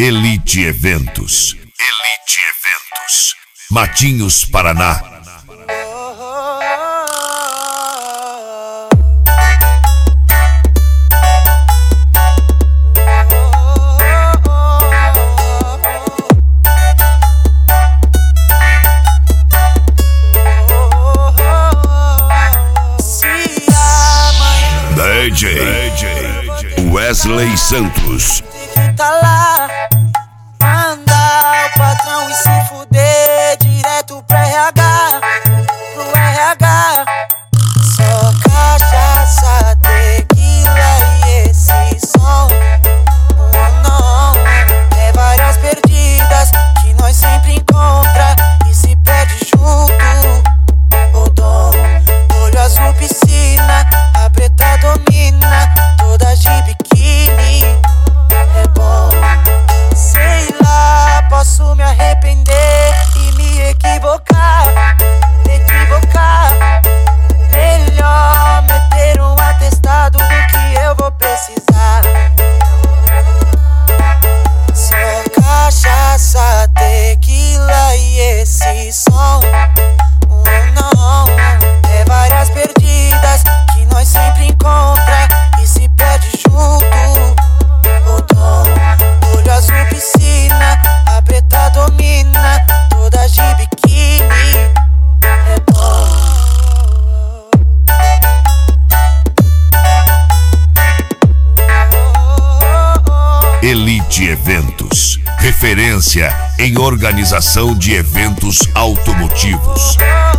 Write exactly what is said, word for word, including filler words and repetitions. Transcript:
Elite Eventos. Elite Eventos. Matinhos, Paraná. D J Wesley Santos. Tá lá, manda o patrão e se fuder direto pro R H, pro R H. Só cachaça, tequila e esse som. Oh não, é várias perdidas que nós sempre encontra e se perde junto. O dom, olho azul, piscina, a preta domina, toda de biquíni. É bom, sei lá, posso me arrepender e me equivocar, equivocar. Melhor meter um atestado do que eu vou precisar. Só cachaça, tequila e esse som. Oh não, é várias perdidas que nós sempre encontra e se perde junto. O dom, olho azul, piscina, a preta domina, toda de biquíni. É bom. Elite Eventos. Referência em organização de eventos automotivos.